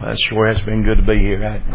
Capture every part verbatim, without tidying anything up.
It sure has been good to be here. I,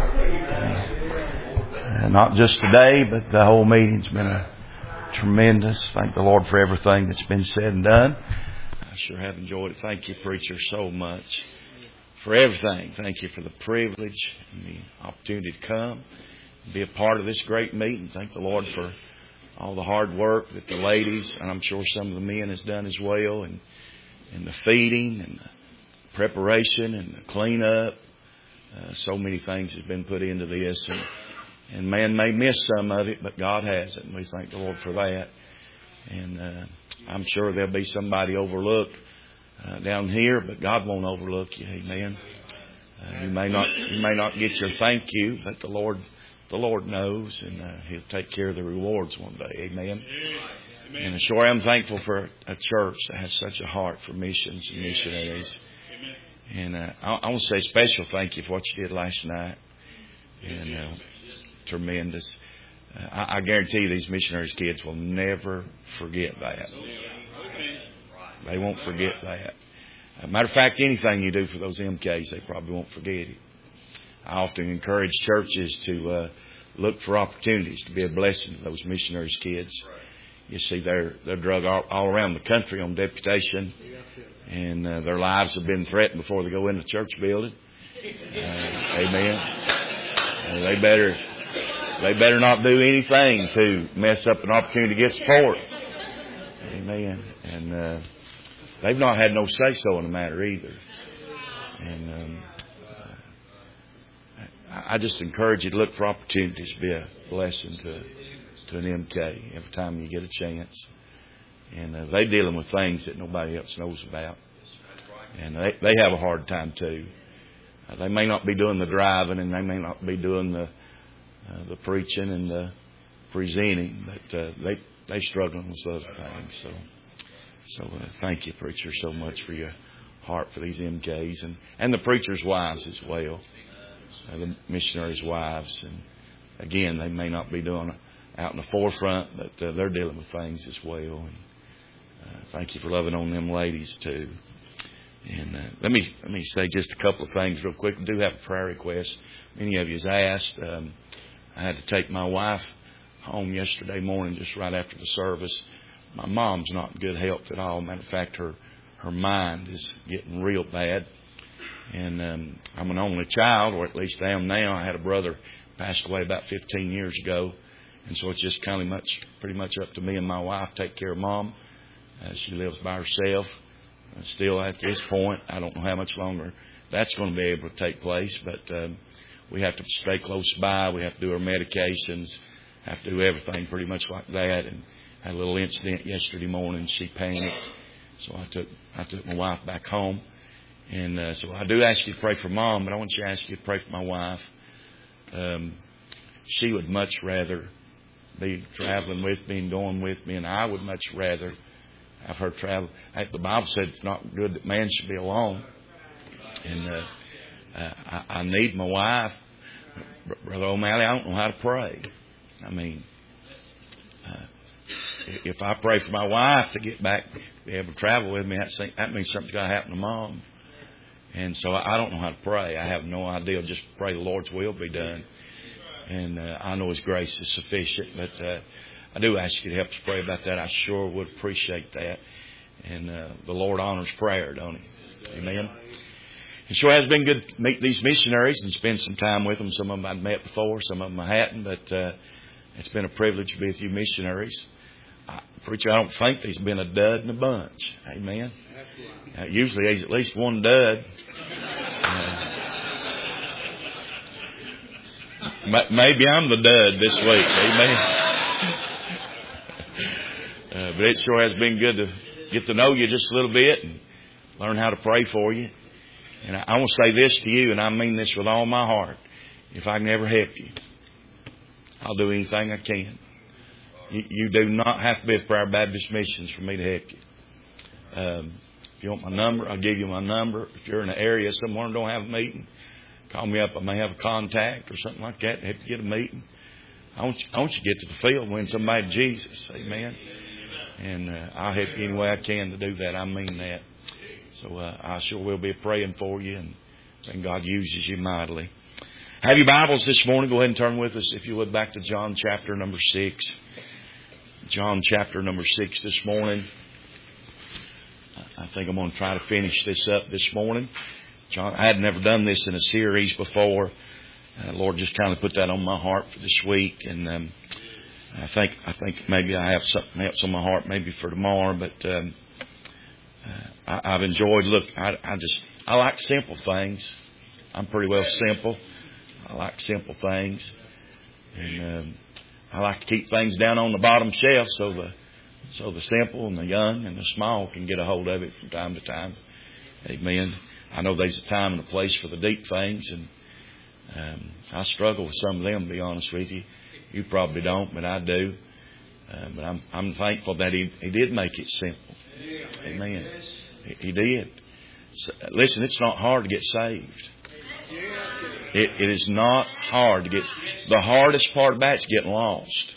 uh, not just today, but the whole meeting's been a tremendous. Thank the Lord for everything that's been said and done. I sure have enjoyed it. Thank you, preacher, so much for everything. Thank you for the privilege and the opportunity to come and be a part of this great meeting. Thank the Lord for all the hard work that the ladies, and I'm sure some of the men, has done as well, and, and the feeding and the preparation and the cleanup. Uh, so many things have been put into this, and, and man may miss some of it, but God has it, and we thank the Lord for that. And uh, I'm sure there'll be somebody overlooked uh, down here, but God won't overlook you. Amen. Uh, you may not, you may not get your thank you, but the Lord, the Lord knows, and uh, He'll take care of the rewards one day. Amen. Amen. And I sure am thankful for a church that has such a heart for missions and missionaries. And uh, I, I want to say a special thank you for what you did last night. And uh, tremendous. Uh, I, I guarantee you these missionaries' kids will never forget that. They won't forget that. Uh, matter of fact, anything you do for those M Ks, they probably won't forget it. I often encourage churches to uh, look for opportunities to be a blessing to those missionaries' kids. You see, they're they're drug all, all around the country on deputation. And uh, their lives have been threatened before they go in the church building. Uh, amen. Uh, they better they better not do anything to mess up an opportunity to get support. Amen. And uh, they've not had no say-so in the matter either. And um, uh, I just encourage you to look for opportunities to be a blessing to, to an M K every time you get a chance. And uh, they're dealing with things that nobody else knows about. And they, they have a hard time too. Uh, they may not be doing the driving, and they may not be doing the uh, the preaching and the presenting, but uh, they they struggling with other things. So so uh, thank you, preacher, so much for your heart for these M Ks and, and the preachers' wives as well, uh, the missionaries' wives. And again, they may not be doing it out in the forefront, but uh, they're dealing with things as well. And, Uh, thank you for loving on them ladies too. And uh, let me let me say just a couple of things real quick. I do have a prayer request. Many of you has asked. Um, I had to take my wife home yesterday morning, just right after the service. My mom's not in good health at all. Matter of fact, her her mind is getting real bad. And um, I'm an only child, or at least I am now. I had a brother passed away about fifteen years ago, and so it's just kind of much, pretty much up to me and my wife to take care of Mom. Uh, she lives by herself. Uh, still at this point, I don't know how much longer that's going to be able to take place, but um, we have to stay close by. We have to do our medications, have to do everything pretty much like that. And had a little incident yesterday morning. She panicked, so I took I took my wife back home. And uh, so I do ask you to pray for Mom, but I want you to ask you to pray for my wife. Um, she would much rather be traveling with me and going with me, and I would much rather have her travel. The Bible said it's not good that man should be alone. And uh, uh, I, I need my wife. Brother O'Malley, I don't know how to pray. I mean, uh, if I pray for my wife to get back, be able to travel with me, that, that means something's got to happen to Mom. And so I don't know how to pray. I have no idea. Just pray the Lord's will be done. And uh, I know His grace is sufficient, but uh, I do ask you to help us pray about that. I sure would appreciate that. And uh, the Lord honors prayer, don't He? Amen. It sure has been good to meet these missionaries and spend some time with them. Some of them I'd met before, some of them I hadn't, but uh, it's been a privilege to be with you missionaries. I, preacher, I don't think there's been a dud in a bunch. Amen. Uh, usually there's at least one dud. Uh, maybe I'm the dud this week. Amen. Uh, but it sure has been good to get to know you just a little bit and learn how to pray for you. And I, I want to say this to you, and I mean this with all my heart. If I can ever help you, I'll do anything I can. You, you do not have to be with Prayer Baptist Missions for me to help you. Um, if you want my number, I'll give you my number. If you're in an area somewhere and don't have a meeting, call me up. I may have a contact or something like that to help you get a meeting. I want you, I want you to get to the field and win somebody to Jesus. Amen. And uh, I'll help you any way I can to do that. I mean that. So uh, I sure will be praying for you and And God uses you mightily. Have your Bibles this morning? Go ahead and turn with us, if you would, back to John chapter number six. John chapter number six this morning. I think I'm going to try to finish this up this morning. John, I had never done this in a series before. Uh, Lord just kind of put that on my heart for this week, and um, I think I think maybe I have something else on my heart, maybe for tomorrow. But um, uh, I, I've enjoyed. Look, I, I just I like simple things. I'm pretty well simple. I like simple things, and um, I like to keep things down on the bottom shelf so the so the simple and the young and the small can get a hold of it from time to time. Amen. I know there's a time and a place for the deep things, and um, I struggle with some of them, to be honest with you. You probably don't, but I do. Uh, but I'm I'm thankful that he he did make it simple. Amen. He, he did. So, listen, it's not hard to get saved. It, it is not hard to get. The hardest part about it is getting lost.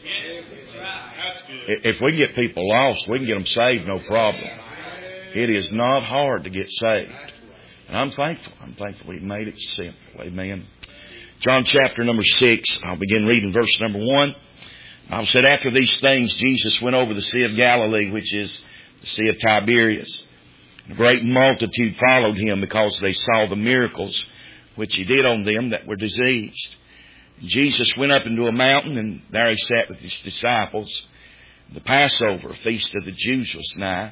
If we can get people lost, we can get them saved, no problem. It is not hard to get saved. And I'm thankful. I'm thankful we made it simple. Amen. John chapter number six. I'll begin reading verse number one. I said, after these things, Jesus went over the Sea of Galilee, which is the Sea of Tiberias. A great multitude followed him because they saw the miracles which he did on them that were diseased. Jesus went up into a mountain, and there he sat with his disciples. The Passover, feast of the Jews, was nigh.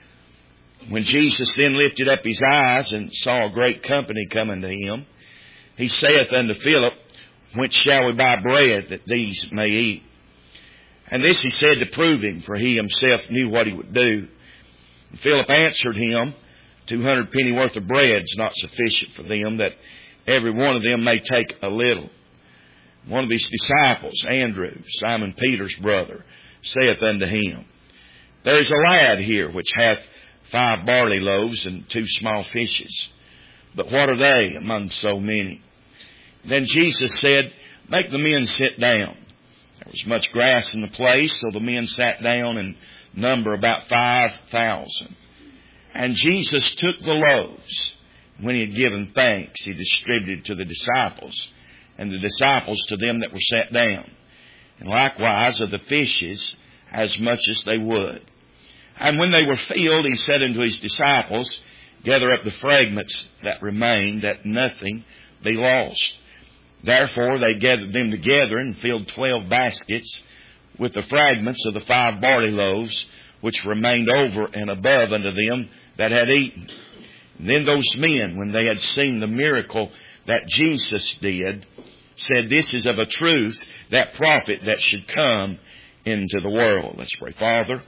When Jesus then lifted up his eyes and saw a great company coming to him, he saith unto Philip, whence shall we buy bread that these may eat? And this he said to prove him, for he himself knew what he would do. And Philip answered him, Two hundred penny worth of bread is not sufficient for them, that every one of them may take a little. One of his disciples, Andrew, Simon Peter's brother, saith unto him, There is a lad here which hath five barley loaves and two small fishes. But what are they among so many? Then Jesus said, Make the men sit down. There was much grass in the place, so the men sat down, in number about five thousand. And Jesus took the loaves. When he had given thanks, he distributed to the disciples, and the disciples to them that were sat down. And likewise of the fishes, as much as they would. And when they were filled, he said unto his disciples, Gather up the fragments that remain, that nothing be lost. Therefore they gathered them together, and filled twelve baskets with the fragments of the five barley loaves, which remained over and above unto them that had eaten. And then those men, when they had seen the miracle that Jesus did, said, This is of a truth that prophet that should come into the world. Let's pray. Father,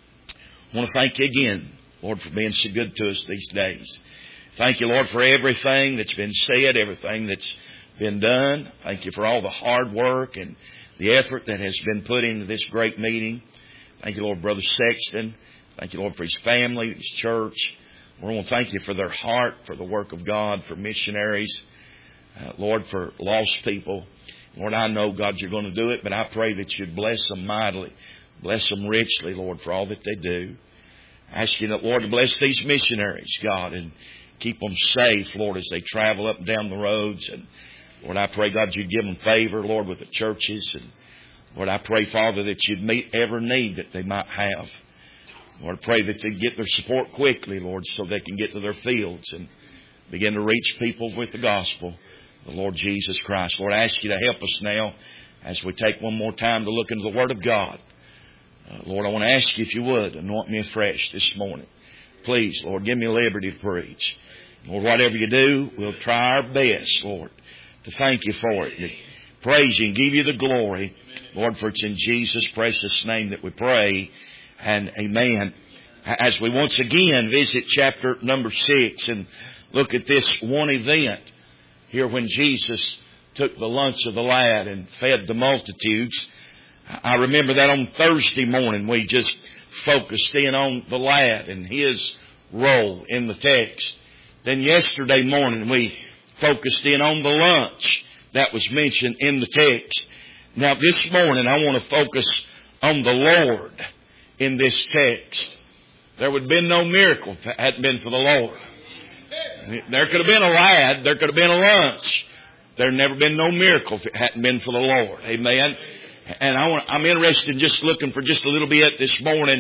I want to thank you again, Lord, for being so good to us these days. Thank you, Lord, for everything that's been said, everything that's been done. Thank you for all the hard work and the effort that has been put into this great meeting. Thank you, Lord, Brother Sexton. Thank you, Lord, for his family, his church. Lord, I want to thank you for their heart, for the work of God, for missionaries. Uh, Lord, for lost people. Lord, I know, God, you're going to do it, but I pray that you'd bless them mightily. Bless them richly, Lord, for all that they do. I ask you, Lord, to bless these missionaries, God, and keep them safe, Lord, as they travel up and down the roads. And Lord, I pray, God, you'd give them favor, Lord, with the churches. And Lord, I pray, Father, that you'd meet every need that they might have. Lord, I pray that they get their support quickly, Lord, so they can get to their fields and begin to reach people with the gospel, the Lord Jesus Christ. Lord, I ask you to help us now as we take one more time to look into the Word of God. Uh, Lord, I want to ask you if you would anoint me afresh this morning. Please, Lord, give me liberty to preach. Lord, whatever you do, we'll try our best, Lord, to thank you for it, to praise you and give you the glory. Lord, for it's in Jesus' precious name that we pray. And amen. As we once again visit chapter number six and look at this one event here when Jesus took the lunch of the lad and fed the multitudes. I remember that on Thursday morning we just focused in on the lad and his role in the text. Then yesterday morning we focused in on the lunch that was mentioned in the text. Now this morning I want to focus on the Lord in this text. There would have been no miracle if it hadn't been for the Lord. There could have been a lad. There could have been a lunch. There'd never been no miracle if it hadn't been for the Lord. Amen. And I want, I'm interested in just looking for just a little bit this morning.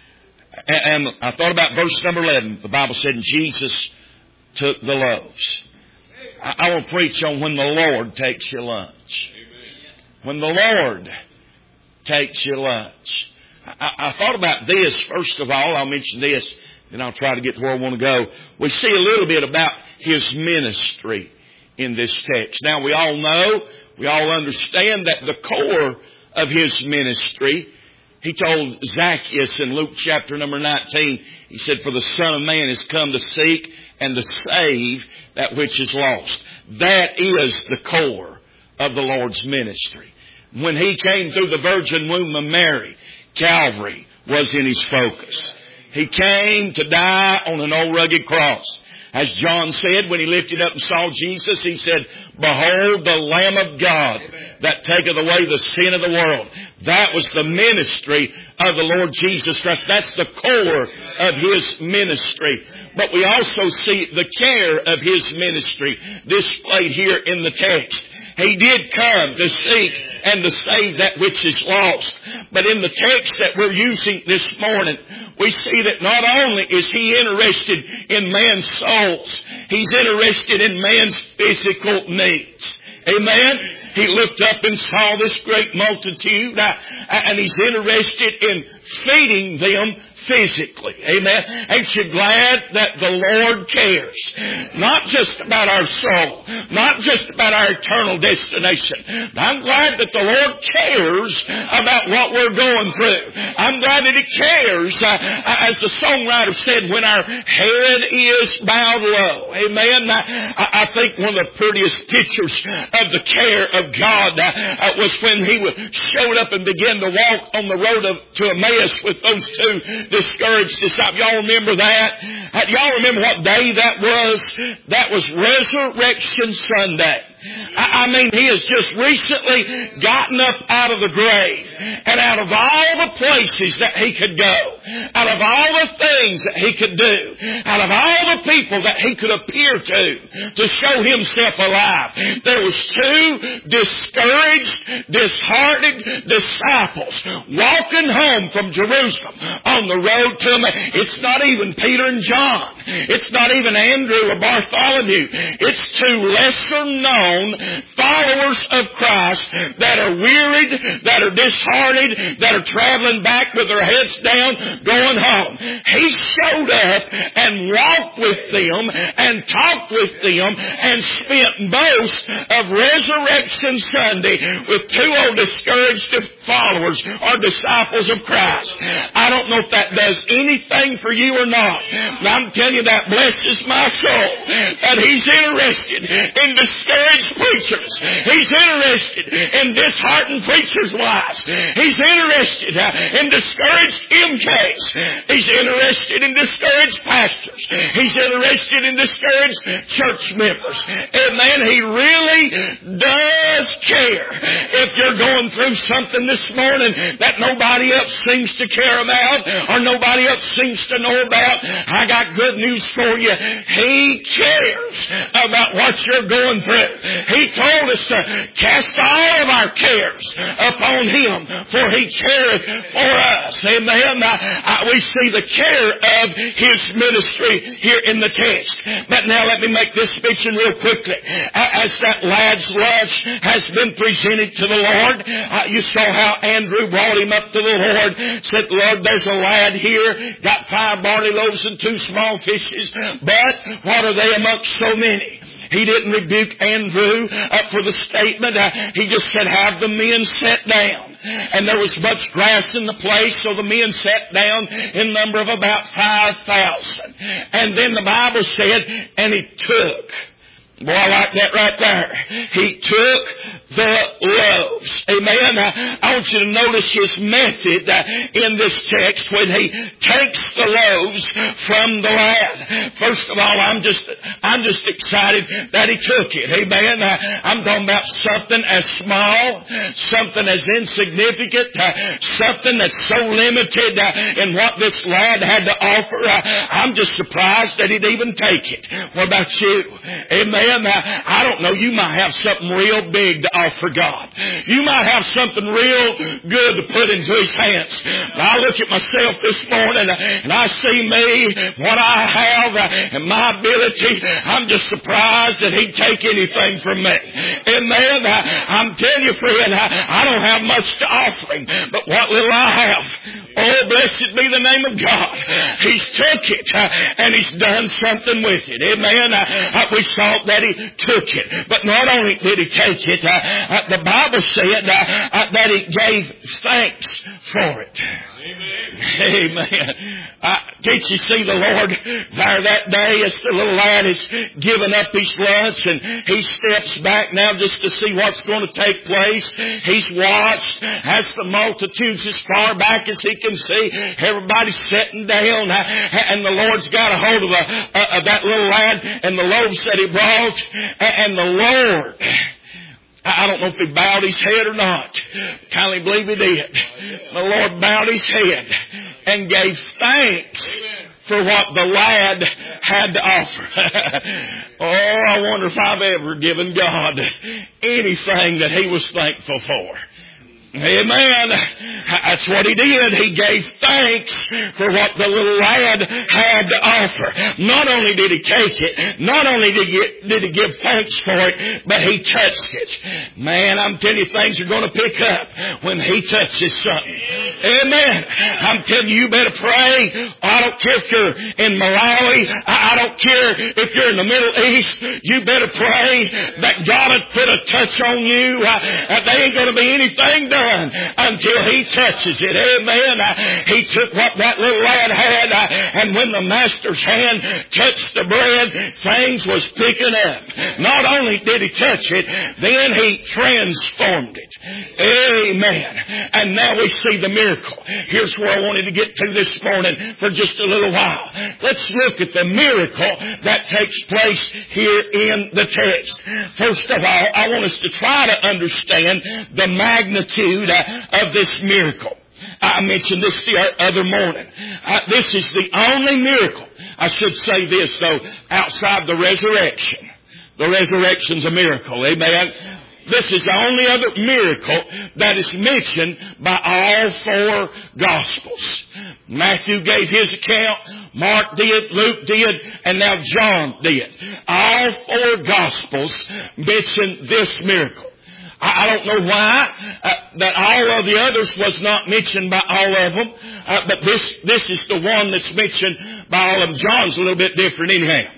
And I thought about verse number eleven. The Bible said, and Jesus took the loaves. I want to preach on when the Lord takes your lunch. When the Lord takes your lunch. I, I thought about this, first of all. I'll mention this, then I'll try to get to where I want to go. We see a little bit about His ministry in this text. Now, we all know, we all understand that the core of His ministry, He told Zacchaeus in Luke chapter number nineteen, He said, for the Son of Man is come to seek and to save that which is lost. That is the core of the Lord's ministry. When He came through the virgin womb of Mary, Calvary was in His focus. He came to die on an old rugged cross. As John said when he lifted up and saw Jesus, he said, behold the Lamb of God that taketh away the sin of the world. That was the ministry of the Lord Jesus Christ. That's the core of His ministry. But we also see the care of His ministry displayed here in the text. He did come to seek and to save that which is lost. But in the text that we're using this morning, we see that not only is He interested in man's souls, He's interested in man's physical needs. Amen. He looked up and saw this great multitude, uh, and He's interested in feeding them physically. Amen. Ain't you glad that the Lord cares? Not just about our soul, not just about our eternal destination. I'm glad that the Lord cares about what we're going through. I'm glad that He cares, uh, as the songwriter said, when our head is bowed low. Amen. I, I think one of the prettiest pictures of the care of God uh, was when He showed up and began to walk on the road of, to Emmaus with those two discouraged disciples. Y'all remember that? Uh, y'all remember what day that was? That was Resurrection Sunday. I mean, He has just recently gotten up out of the grave. And out of all the places that He could go, out of all the things that He could do, out of all the people that He could appear to, to show Himself alive, there was two discouraged, disheartened disciples walking home from Jerusalem on the road to Emmaus. It's not even Peter and John. It's not even Andrew or Bartholomew. It's two lesser known followers of Christ that are wearied, that are disheartened, that are traveling back with their heads down, going home. He showed up and walked with them and talked with them and spent most of Resurrection Sunday with two old discouraged followers or disciples of Christ. I don't know if that does anything for you or not. But I'm telling you, that blesses my soul that He's interested in discouraged preachers. He's interested in disheartened preachers' wives. He's interested in discouraged M Ks. He's interested in discouraged pastors. He's interested in discouraged church members. And man, He really does care. If you're going through something this morning that nobody else seems to care about or nobody else seems to know about, I got good news for you. He cares about what you're going through. He told us to cast all of our cares upon Him, for He careth for us. Amen. I, I, we see the care of His ministry here in the text. But now let me make this mention real quickly. As that lad's lunch has been presented to the Lord, uh, you saw how Andrew brought him up to the Lord, said, Lord, there's a lad here, got five barley loaves and two small fishes, but what are they amongst so many? He didn't rebuke Andrew uh, for the statement. Uh, he just said, have the men sit down. And there was much grass in the place, so the men sat down in number of about five thousand. And then the Bible said, and He took. Boy, I like that right there. He took the loaves. Amen. I, I want you to notice his method uh, in this text when he takes the loaves from the lad. First of all, I'm just, I'm just excited that he took it. Amen. Uh, I'm talking about something as small, something as insignificant, uh, something that's so limited uh, in what this lad had to offer. Uh, I'm just surprised that he'd even take it. What about you? Amen. Uh, I don't know. You might have something real big to offer God. You might have something real good to put into his hands. But I look at myself this morning and I see me, what I have and my ability. I'm just surprised that he'd take anything from me. Amen. I'm telling you, friend, I don't have much to offer him, but what little I have, oh, blessed be the name of God. He's took it and he's done something with it. Amen. We saw that he took it. But not only did he take it, uh, the Bible said uh, uh, that he gave thanks for it. Amen. Amen. Uh, can't you see the Lord there that day as the little lad has given up his lunch and he steps back now just to see what's going to take place. He's watched as the multitudes as far back as he can see. Everybody's sitting down uh, and the Lord's got a hold of, a, uh, of that little lad and the loaves that he brought, and the Lord, I don't know if he bowed his head or not. Kindly believe he did. The Lord bowed his head and gave thanks for what the lad had to offer. Oh, I wonder if I've ever given God anything that he was thankful for. Amen. That's what he did. He gave thanks for what the little lad had to offer. Not only did he take it, not only did he, did he give thanks for it, but he touched it. Man, I'm telling you, things are going to pick up when he touches something. Amen. I'm telling you, you better pray. I don't care if you're in Malawi. I don't care if you're in the Middle East. You better pray that God will put a touch on you. Uh, there ain't going to be anything done until he touches it. Amen. Uh, he took what that little lad had, uh, and when the master's hand touched the bread, things was picking up. Not only did he touch it, then he transformed it. Amen. And now we see the miracle. Here's where I wanted to get to this morning for just a little while. Let's look at the miracle that takes place here in the text. First of all, I want us to try to understand the magnitude of this miracle. I mentioned this the other morning. Uh, this is the only miracle, I should say this though, outside the resurrection. The resurrection's a miracle. Amen. This is the only other miracle that is mentioned by all four Gospels. Matthew gave his account, Mark did, Luke did, and now John did. All four Gospels mention this miracle. I don't know why uh, that all of the others was not mentioned by all of them, uh, but this this is the one that's mentioned by all of them. John's a little bit different anyhow.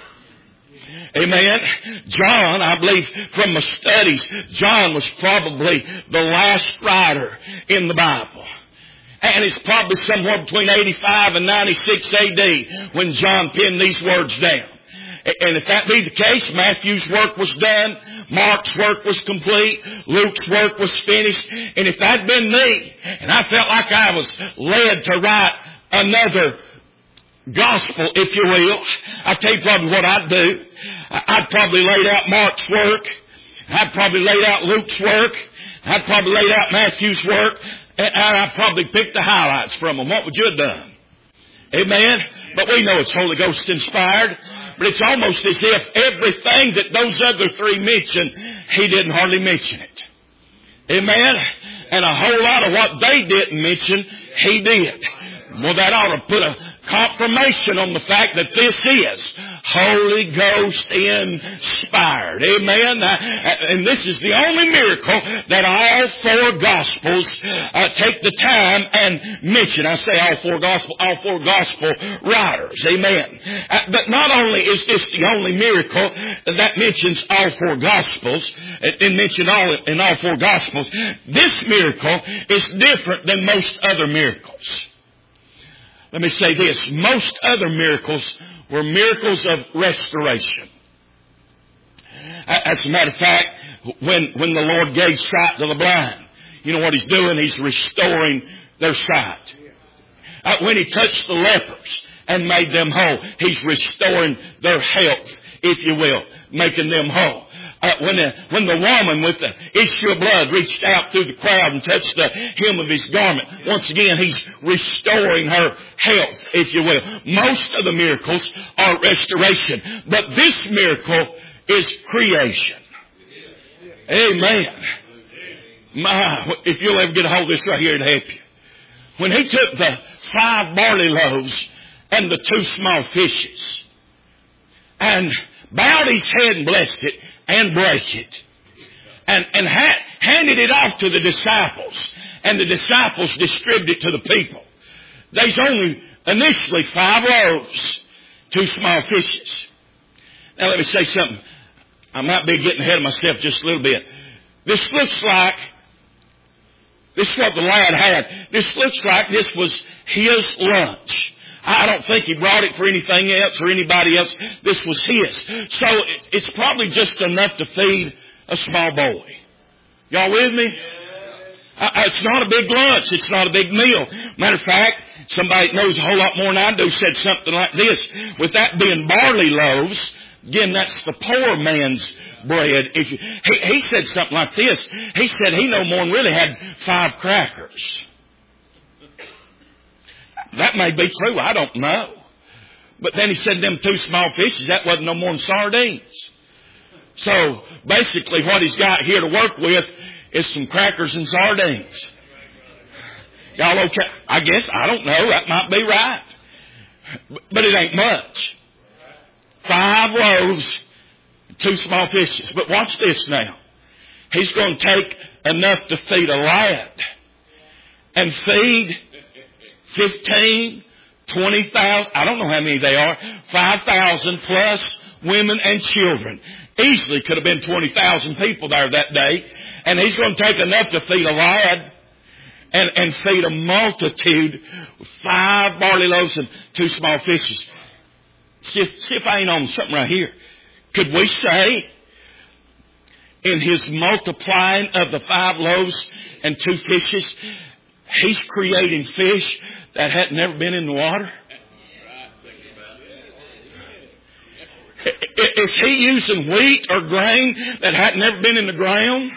Amen. John, I believe from my studies, John was probably the last writer in the Bible. And it's probably somewhere between eighty-five and ninety-six A D when John penned these words down. And if that be the case, Matthew's work was done, Mark's work was complete, Luke's work was finished. And if that'd been me, and I felt like I was led to write another gospel, if you will, I'll tell you probably what I'd do. I'd probably laid out Mark's work, I'd probably laid out Luke's work, I'd probably laid out Matthew's work, and I'd probably picked the highlights from them. What would you have done? Amen? But we know it's Holy Ghost inspired. But it's almost as if everything that those other three mentioned, he didn't hardly mention it. Amen? And a whole lot of what they didn't mention, he did. Well, that ought to put a confirmation on the fact that this is Holy Ghost inspired. Amen? And this is the only miracle that all four Gospels uh, take the time and mention. I say all four Gospel, all four Gospel writers. Amen. Uh, but not only is this the only miracle that mentions all four Gospels, and mentioned all in all four Gospels, this miracle is different than most other miracles. Let me say this. Most other miracles were miracles of restoration. As a matter of fact, when, when the Lord gave sight to the blind, you know what He's doing? He's restoring their sight. Uh, when He touched the lepers and made them whole, He's restoring their health, if you will, making them whole. Uh, when, the, when the woman with the issue of blood reached out through the crowd and touched the hem of His garment, once again He's restoring her health, if you will. Most of the miracles are restoration, but this miracle is creation. Amen. My, if you'll ever get a hold of this right here, it'll help you. When He took the five barley loaves and the two small fishes and bowed His head and blessed it and break it and, and ha- handed it off to the disciples, and the disciples distributed it to the people. There's only initially five loaves, two small fishes. Now let me say something. I might be getting ahead of myself just a little bit. This looks like, this is what the lad had. This looks like this was his lunch. I don't think he brought it for anything else or anybody else. This was his. So it's probably just enough to feed a small boy. Y'all with me? It's not a big lunch. It's not a big meal. Matter of fact, somebody that knows a whole lot more than I do said something like this. With that being barley loaves, again, that's the poor man's bread. If you, he, he said something like this. He said he no more than really had five crackers. That may be true. I don't know. But then he said them two small fishes, that wasn't no more than sardines. So basically what he's got here to work with is some crackers and sardines. Y'all okay? I guess, I don't know. That might be right. But it ain't much. Five loaves, two small fishes. But watch this now. He's going to take enough to feed a lad and feed fifteen, twenty thousand, I don't know how many they are, five thousand plus women and children. Easily could have been twenty thousand people there that day. And he's going to take enough to feed a lad and, and feed a multitude with five barley loaves and two small fishes. See if, see if I ain't on something right here. Could we say in His multiplying of the five loaves and two fishes, He's creating fish that had never been in the water? Is He using wheat or grain that had never been in the ground?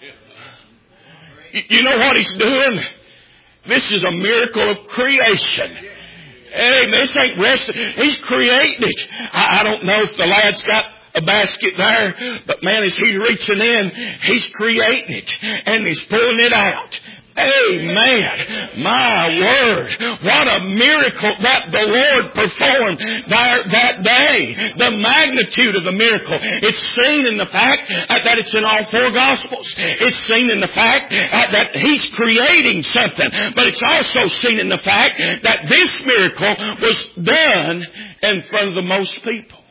You know what He's doing? This is a miracle of creation. Hey, this ain't resting. He's creating it. I don't know if the lad's got a basket there, but man, as he's reaching in, he's creating it and he's pulling it out. Amen. My word. What a miracle that the Lord performed there that day. The magnitude of the miracle. It's seen in the fact that it's in all four Gospels. It's seen in the fact that He's creating something. But it's also seen in the fact that this miracle was done in front of the most people.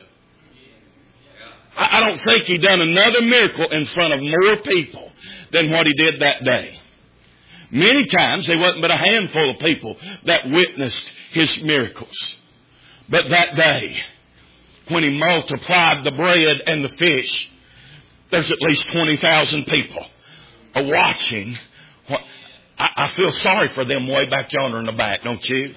I don't think He done another miracle in front of more people than what He did that day. Many times there wasn't but a handful of people that witnessed His miracles. But that day, when He multiplied the bread and the fish, there's at least twenty thousand people are watching. I, I feel sorry for them way back yonder in the back, don't you?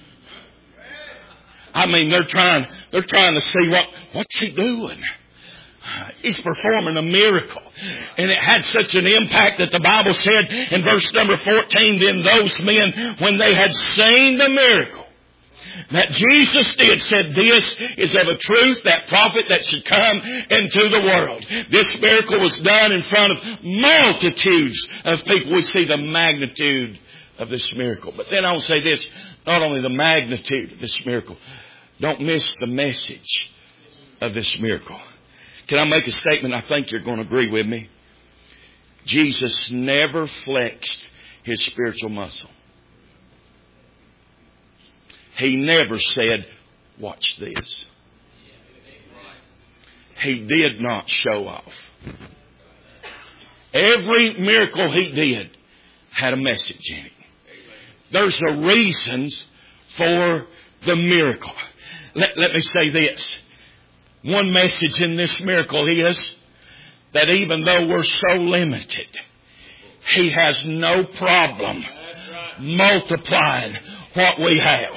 I mean, they're trying, they're trying to see what, what's He doing? He's performing a miracle. And it had such an impact that the Bible said in verse number fourteen, then those men, when they had seen the miracle that Jesus did, said, this is of a truth, that prophet that should come into the world. This miracle was done in front of multitudes of people. We see the magnitude of this miracle. But then I'll say this, not only the magnitude of this miracle, don't miss the message of this miracle. Can I make a statement? I think you're going to agree with me. Jesus never flexed His spiritual muscle. He never said, watch this. He did not show off. Every miracle He did had a message in it. There's a reasons for the miracle. Let, let me say this. One message in this miracle is that even though we're so limited, He has no problem multiplying what we have.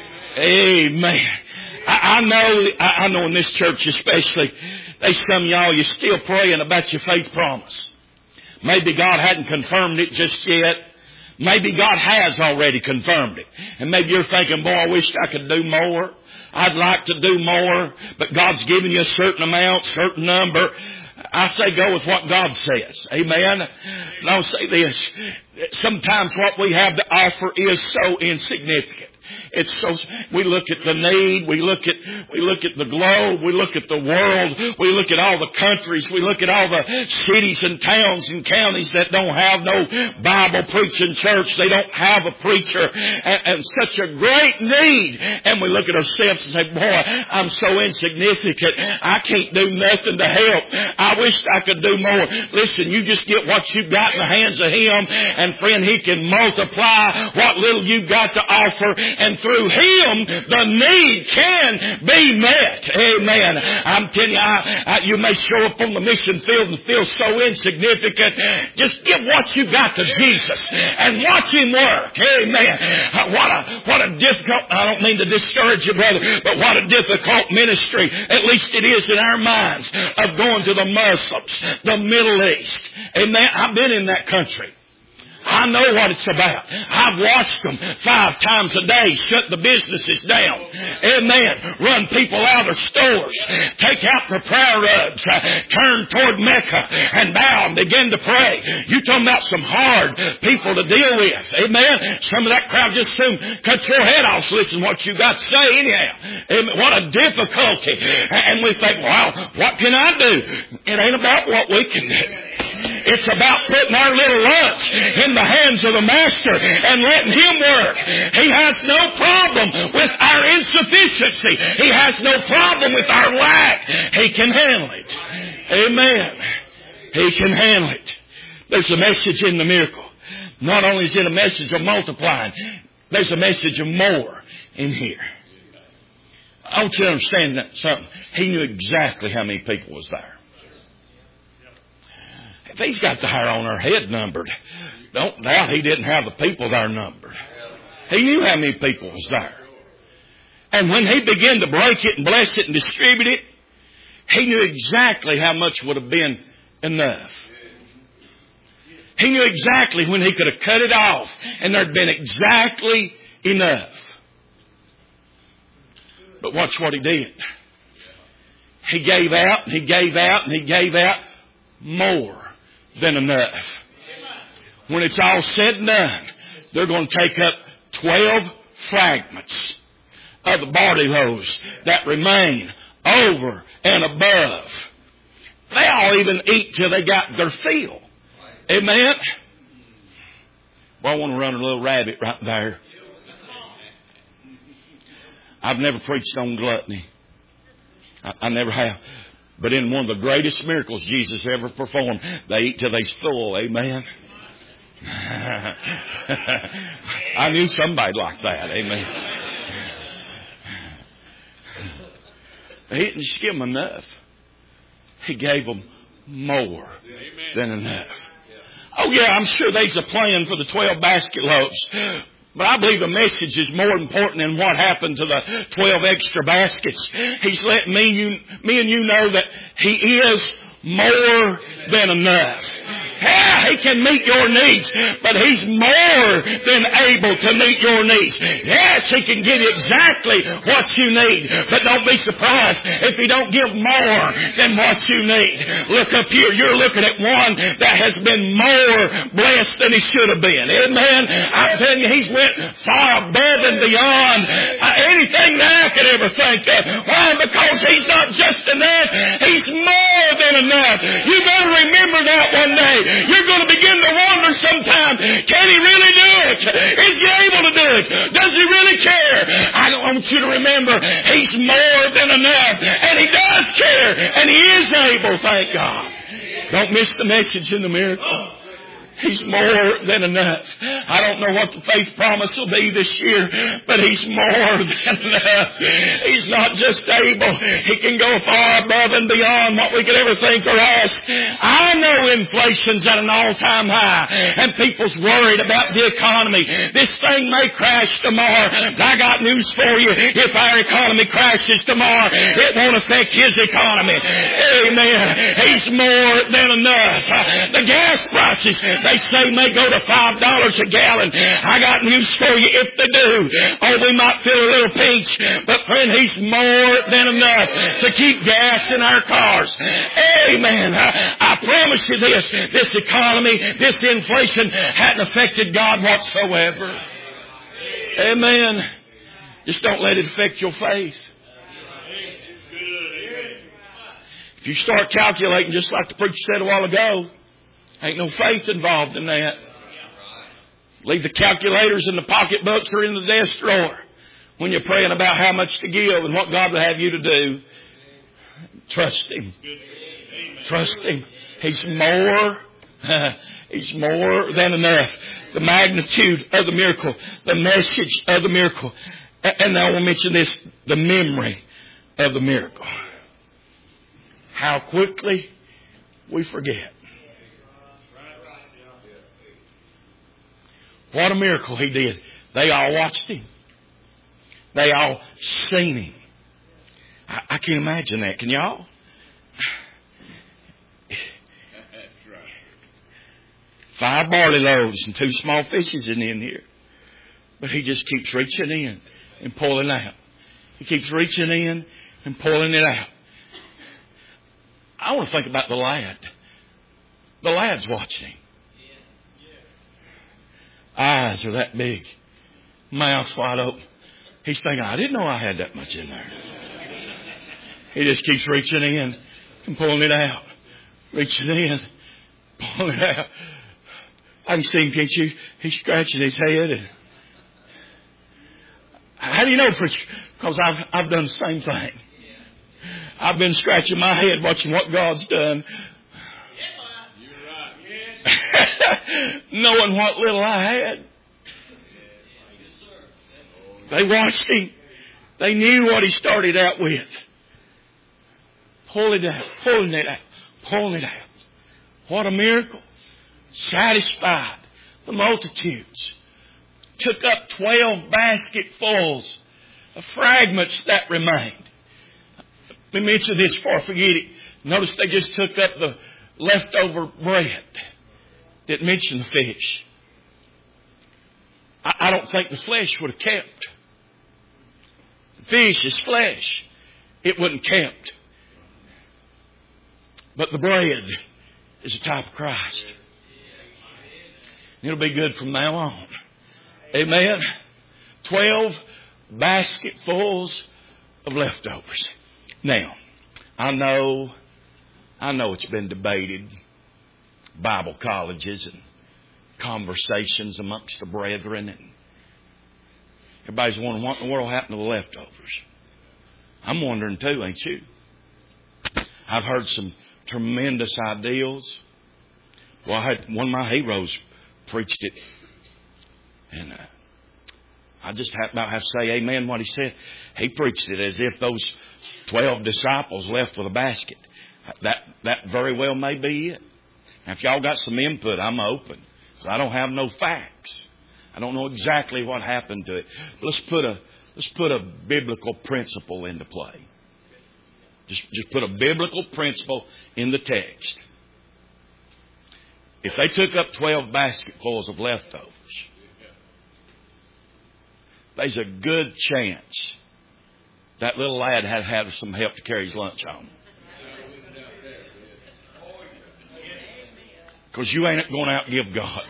Amen. I, I know, I, I know in this church especially, there's some of y'all, you're still praying about your faith promise. Maybe God hadn't confirmed it just yet. Maybe God has already confirmed it. And maybe you're thinking, boy, I wish I could do more. I'd like to do more. But God's given you a certain amount, certain number. I say go with what God says. Amen. And I'll say this. Sometimes what we have to offer is so insignificant. It's so, we look at the need, we look at, we look at the globe, we look at the world, we look at all the countries, we look at all the cities and towns and counties that don't have no Bible preaching church, they don't have a preacher, and, and such a great need. And we look at ourselves and say, boy, I'm so insignificant, I can't do nothing to help. I wish I could do more. Listen, you just get what you got in the hands of Him, and friend, He can multiply what little you got to offer. And through Him, the need can be met. Amen. I'm telling you, I, I, you may show up on the mission field and feel so insignificant. Just give what you got to Jesus and watch Him work. Amen. What a, what a difficult, I don't mean to discourage you, brother, but what a difficult ministry, at least it is in our minds, of going to the Muslims, the Middle East. Amen. I've been in that country. I know what it's about. I've watched them five times a day shut the businesses down. Amen. Run people out of stores. Take out the prayer rugs. Uh, turn toward Mecca and bow and begin to pray. You talking about some hard people to deal with. Amen. Some of that crowd just soon cut your head off. So listen what you got to say anyhow. Amen. What a difficulty. And we think, well, what can I do? It ain't about what we can do. It's about putting our little lunch in the hands of the Master and letting Him work. He has no problem with our insufficiency. He has no problem with our lack. He can handle it. Amen. He can handle it. There's a message in the miracle. Not only is it a message of multiplying, there's a message of more in here. I want you to understand that something. He knew exactly how many people was there. If He's got the hair on our head numbered, don't doubt He didn't have the people there numbered. He knew how many people was there. And when He began to break it and bless it and distribute it, He knew exactly how much would have been enough. He knew exactly when He could have cut it off and there'd been exactly enough. But watch what He did. He gave out and He gave out and He gave out more than enough. When it's all said and done, they're going to take up twelve fragments of the barley loaves that remain over and above. They all even eat till they got their fill. Amen. Well, I want to run a little rabbit right there. I've never preached on gluttony. I, I never have. But in one of the greatest miracles Jesus ever performed, they eat till they's full. Amen. I knew somebody like that. Amen. He didn't just give them enough. He gave them more than enough. Oh yeah, I'm sure there's a plan for the twelve basket loaves. But I believe the message is more important than what happened to the twelve extra baskets. He's letting me, you, me and you know that He is more than enough. Yeah, He can meet your needs, but He's more than able to meet your needs. Yes, He can give you exactly what you need, but don't be surprised if He don't give more than what you need. Look up here. You're looking at one that has been more blessed than he should have been. Amen. I'm telling you, He's went far above and beyond uh, anything that I could ever think of. Why? Because He's not just enough. He's more than enough. You better remember that one day. You're going to begin to wonder sometime, can He really do it? Is He able to do it? Does He really care? I want you to remember, He's more than enough. And He does care. And He is able, thank God. Don't miss the message in the miracle. He's more than enough. I don't know what the faith promise will be this year, but He's more than enough. He's not just able. He can go far above and beyond what we could ever think or ask. I know inflation's at an all-time high, and people's worried about the economy. This thing may crash tomorrow, but I got news for you. If our economy crashes tomorrow, it won't affect His economy. Amen. He's more than enough. The gas prices, they say, may go to five dollars a gallon. I got news for you. If they do, oh, we might feel a little pinch. But friend, He's more than enough to keep gas in our cars. Amen. I, I promise you this. This economy, this inflation hadn't affected God whatsoever. Amen. Just don't let it affect your faith. If you start calculating just like the preacher said a while ago, ain't no faith involved in that. Leave the calculators and the pocketbooks or in the desk drawer when you're praying about how much to give and what God will have you to do. Trust Him. Trust Him. He's more, He's more than enough. The magnitude of the miracle, the message of the miracle. And I want to mention this, the memory of the miracle. How quickly we forget. What a miracle He did. They all watched Him. They all seen Him. I, I can't imagine that. Can y'all? Five barley loaves and two small fishes in, in here. But He just keeps reaching in and pulling out. He keeps reaching in and pulling it out. I want to think about the lad. The lad's watching Him. Eyes are that big. Mouth's wide open. He's thinking, I didn't know I had that much in there. He just keeps reaching in and pulling it out. Reaching in, pulling it out. I can see him, can't you? He's scratching his head. And how do you know, preacher? Because I've, I've done the same thing. I've been scratching my head watching what God's done. Knowing what little I had. They watched Him. They knew what He started out with. Pulling it out, pulling it out, pulling it out. What a miracle. Satisfied the multitudes. Took up twelve basketfuls of fragments that remained. Let me mention this before I forget it. Notice they just took up the leftover bread. Didn't mention the fish. I, I don't think the flesh would have kept. The fish is flesh. It wouldn't kept. But the bread is a type of Christ. It'll be good from now on. Amen. Twelve basketfuls of leftovers. Now, I know, I know it's been debated. Bible colleges and conversations amongst the brethren. And everybody's wondering what in the world happened to the leftovers. I'm wondering too, ain't you? I've heard some tremendous ideals. Well, I had one of my heroes preached it. And uh, I just about have to say amen what he said. He preached it as if those twelve disciples left with a basket. That, that very well may be it. Now, if y'all got some input, I'm open. So I don't have no facts. I don't know exactly what happened to it. Let's put a let's put a biblical principle into play. Just just put a biblical principle in the text. If they took up twelve basketfuls of leftovers, there's a good chance that little lad had had some help to carry his lunch home. Because you ain't going out and give God.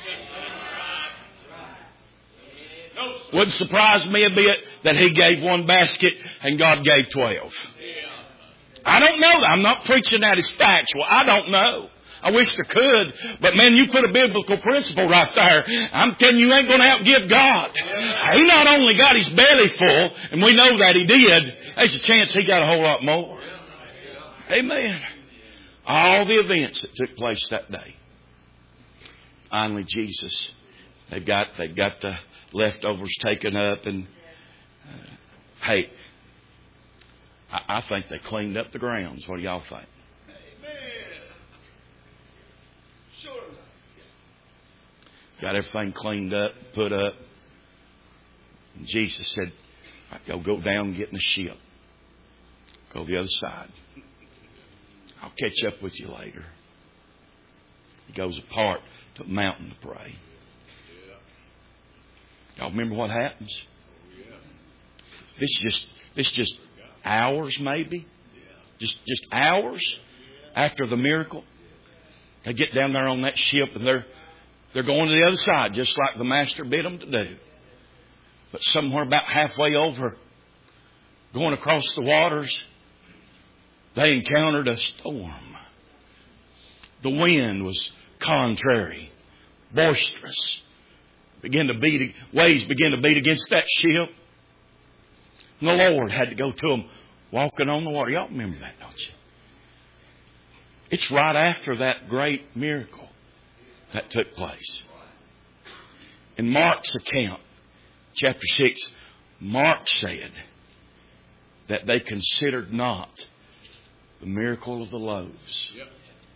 Wouldn't surprise me a bit that He gave one basket and God gave twelve. I don't know. I'm not preaching that as factual. I don't know. I wish I could. But man, you put a biblical principle right there. I'm telling you, you ain't going to outgive God. He not only got his belly full, and we know that He did, there's a chance He got a whole lot more. Amen. All the events that took place that day. Finally, Jesus, they've got they've got the leftovers taken up, and uh, hey, I, I think they cleaned up the grounds. What do y'all think? Got everything cleaned up, put up. And Jesus said, right, go go down and get in the ship. Go the other side. I'll catch up with you later. He goes apart to a mountain to pray. Y'all remember what happens? This is just this is just hours maybe. Just just hours after the miracle. They get down there on that ship and they're They're going to the other side, just like the Master bid them to do. But somewhere about halfway over, going across the waters, they encountered a storm. The wind was contrary, boisterous. Began to beat, waves began to beat against that ship. And the Lord had to go to them walking on the water. Y'all remember that, don't you? It's right after that great miracle that took place. In Mark's account, chapter six, Mark said that they considered not the miracle of the loaves. Yep.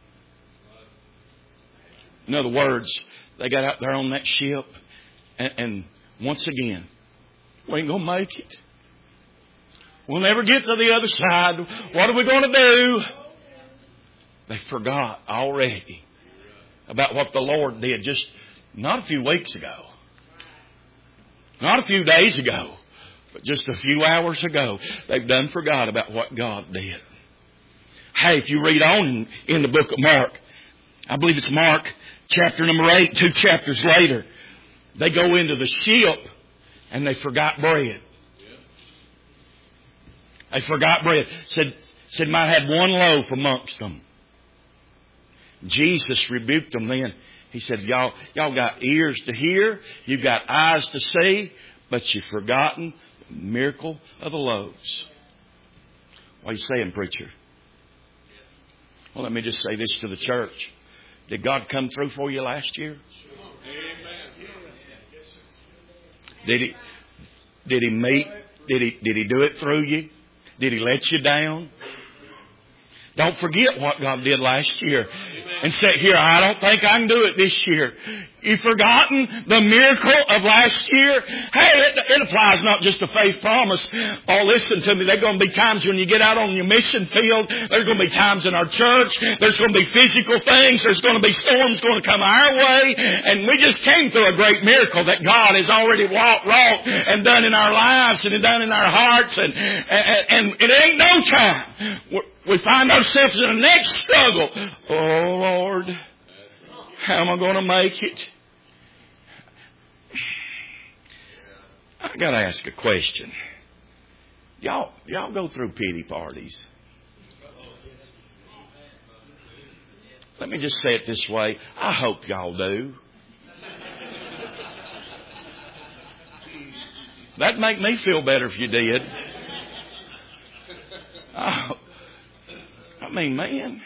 In other words, they got out there on that ship and, and once again, we ain't going to make it. We'll never get to the other side. What are we going to do? They forgot already about what the Lord did just not a few weeks ago. Not a few days ago. But just a few hours ago. They've done forgot about what God did. Hey, if you read on in, in the book of Mark, I believe it's Mark chapter number eight, two chapters later, they go into the ship and they forgot bread. They forgot bread. Said, said might have had one loaf amongst them. Jesus rebuked them then. He said, y'all, y'all got ears to hear. You've got eyes to see, but you've forgotten the miracle of the loaves. What are you saying, preacher? Well, let me just say this to the church. Did God come through for you last year? Did he, did he meet? Did he, did he do it through you? Did he let you down? Don't forget what God did last year. And say, here, I don't think I can do it this year. You've forgotten the miracle of last year? Hey, it, it applies not just to faith promise. Oh, listen to me. There are going to be times when you get out on your mission field. There's going to be times in our church. There's going to be physical things. There's going to be storms going to come our way. And we just came through a great miracle that God has already wrought, wrought and done in our lives and done in our hearts. And, and, and it ain't no time. We're, We find ourselves in the next struggle. Oh, Lord, how am I going to make it? I got to ask a question. Y'all, y'all go through pity parties. Let me just say it this way. I hope y'all do. That'd make me feel better if you did. I, I mean, man,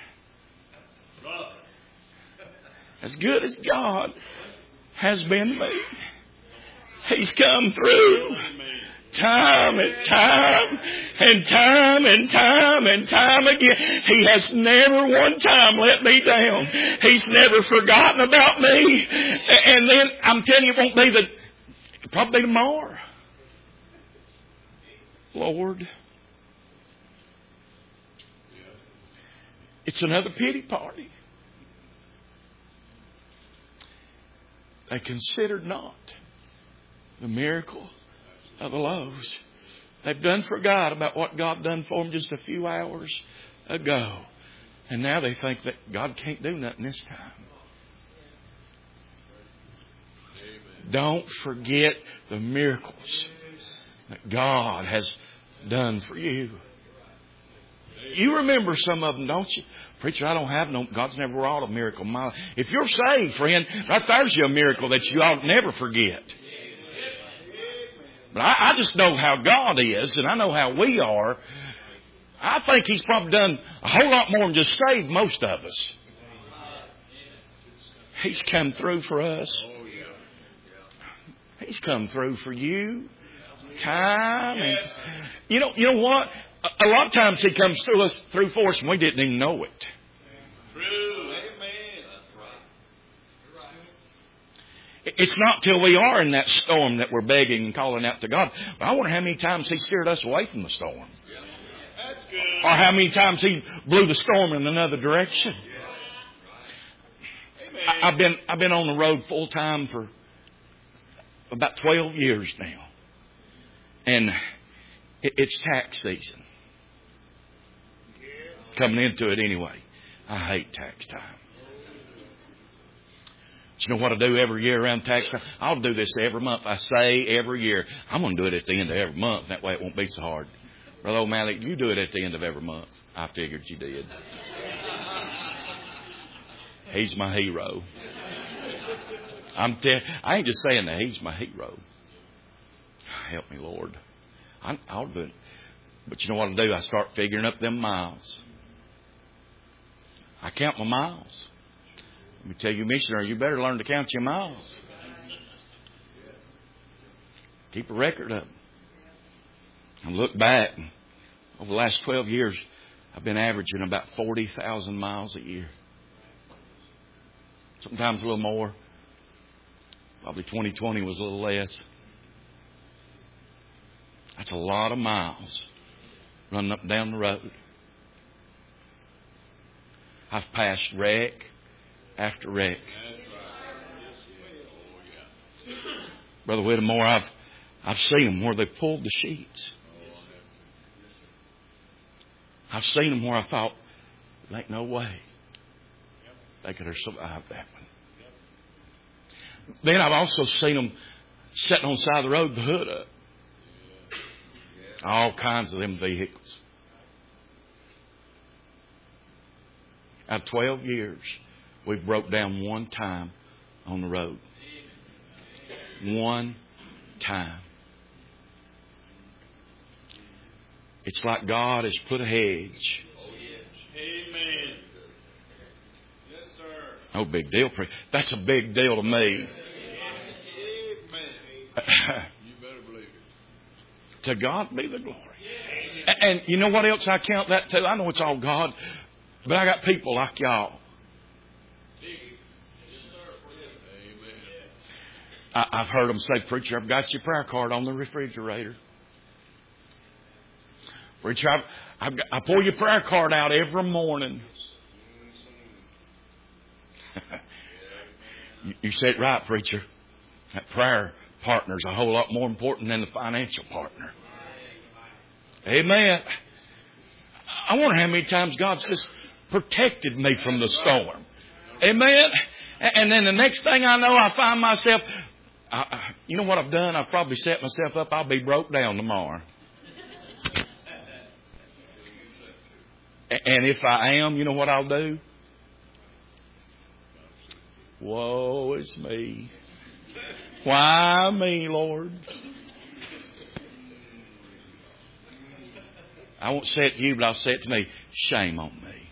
as good as God has been to me, He's come through time and time and time and time and time again. He has never one time let me down. He's never forgotten about me. And then I'm telling you, it won't be the, it'll probably be tomorrow. Lord, it's another pity party. They considered not the miracle of the loaves. They've done forgot about what God done for them just a few hours ago. And now they think that God can't do nothing this time. Don't forget the miracles that God has done for you. You remember some of them, don't you? Preacher, I don't have no, God's never wrought a miracle in my life. If you're saved, friend, right there's you a miracle that you ought to never forget. But I, I just know how God is, and I know how we are. I think He's probably done a whole lot more than just saved most of us. He's come through for us. He's come through for you. Time and you know, you know what? A lot of times He comes through us through for us and we didn't even know it. True. Amen. It's not till we are in that storm that we're begging and calling out to God. But I wonder how many times He steered us away from the storm. That's good. Or how many times He blew the storm in another direction. I- I've been I've been on the road full time for about twelve years now. And it's tax season. Coming into it anyway. I hate tax time. But you know what I do every year around tax time? I'll do this every month. I say every year, I'm going to do it at the end of every month. That way it won't be so hard. Brother O'Malley, you do it at the end of every month. I figured you did. He's my hero. I'm te- I ain't just saying that. He's my hero. Help me, Lord. I'm, I'll do it. But you know what I do? I start figuring up them miles. I count my miles. Let me tell you, missionary, you better learn to count your miles. Keep a record of them. And look back. Over the last twelve years, I've been averaging about forty thousand miles a year. Sometimes a little more. Probably twenty twenty was a little less. That's a lot of miles running up and down the road. I've passed wreck after wreck. Brother Whittemore, I've I've seen them where they pulled the sheets. I've seen them where I thought, there ain't no way they could have survived that one. Then I've also seen them sitting on the side of the road, the hood up. All kinds of them vehicles. Out of twelve years, we've broke down one time on the road. One time. It's like God has put a hedge. Amen. Yes, sir. No big deal. That's a big deal to me. Amen. You better believe it. To God be the glory. And you know what else I count that to? I know it's all God, but I got people like y'all. I, I've heard them say, "Preacher, I've got your prayer card on the refrigerator." Preacher, I've, I've got, I pull your prayer card out every morning. you, you said it right, preacher. That prayer partner is a whole lot more important than the financial partner. Amen. I wonder how many times God's just protected me from the storm. Amen. And then the next thing I know, I find myself, I, you know what I've done? I've probably set myself up. I'll be broke down tomorrow. And if I am, you know what I'll do? Woe is me. Why me, Lord? I won't say it to you, but I'll say it to me. Shame on me.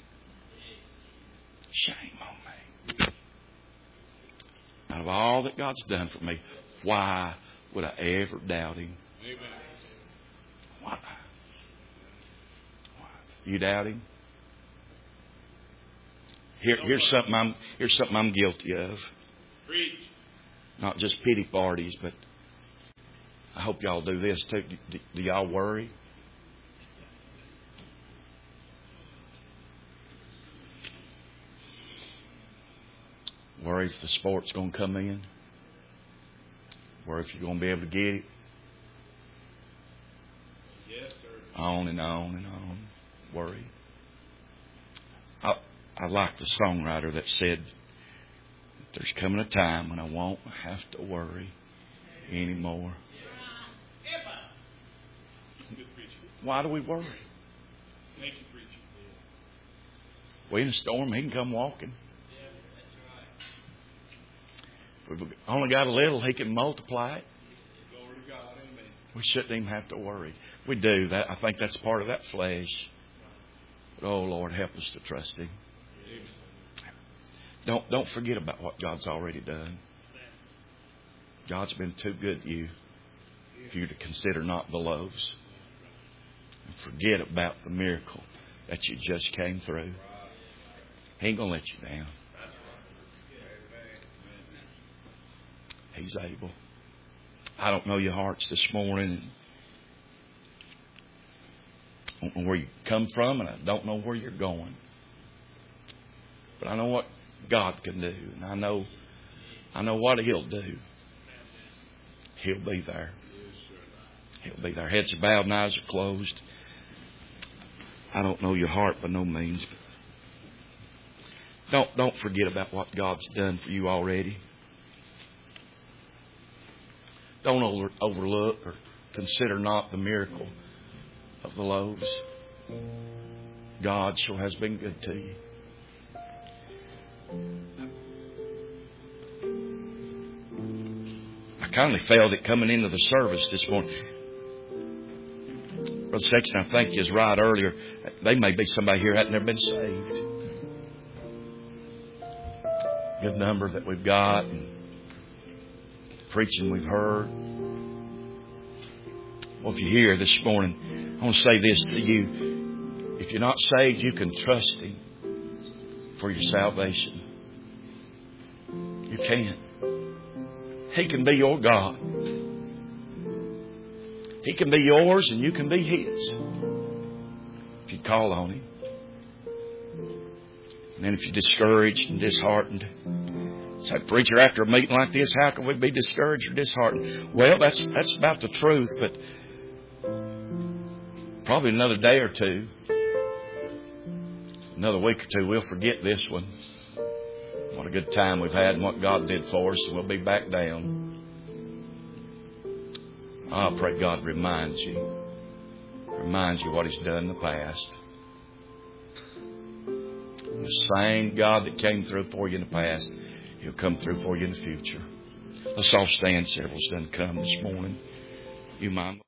Shame on me. Out of all that God's done for me, why would I ever doubt Him? Why? You doubt Him? Here, here's something I'm here's something I'm guilty of. Preach. Not just pity parties, but I hope y'all do this too. Do, do y'all worry? Worry if the sport's going to come in. Worry if you're going to be able to get it. Yes, sir. On and on and on. Worry. I, I like the songwriter that said, there's coming a time when I won't have to worry anymore. Why do we worry? Thank you, preacher. We in a storm, He can come walking. We've only got a little, He can multiply it. Glory to God. Amen. We shouldn't even have to worry. We do that. I think that's part of that flesh. But oh Lord, help us to trust Him. Don't don't forget about what God's already done. God's been too good to you for you to consider not the loaves. And forget about the miracle that you just came through. He ain't going to let you down. He's able. I don't know your hearts this morning. I don't know where you come from, and I don't know where you're going. But I know what God can do, and I know, I know what He'll do. He'll be there. He'll be there. Heads are bowed and eyes are closed. I don't know your heart by no means. But don't don't forget about what God's done for you already. Don't over, overlook or consider not the miracle of the loaves. God sure has been good to you. I kind of felt it coming into the service this morning. Brother Sexton, I think is right earlier. They may be somebody here that hasn't never been saved. Good number that we've got, and preaching we've heard. Well, if you're here this morning, I want to say this to you. If you're not saved, you can trust Him for your salvation. You can. He can be your God. He can be yours and you can be His. If you call on Him. And then if you're discouraged and disheartened, say, preacher, after a meeting like this, how can we be discouraged or disheartened? Well, that's that's about the truth, but probably another day or two, another week or two, we'll forget this one. What a good time we've had and what God did for us, and we'll be back down. I pray God reminds you, reminds you what He's done in the past. The same God that came through for you in the past, He'll come through for you in the future. Let's all stand. Several's done come this morning. You mind?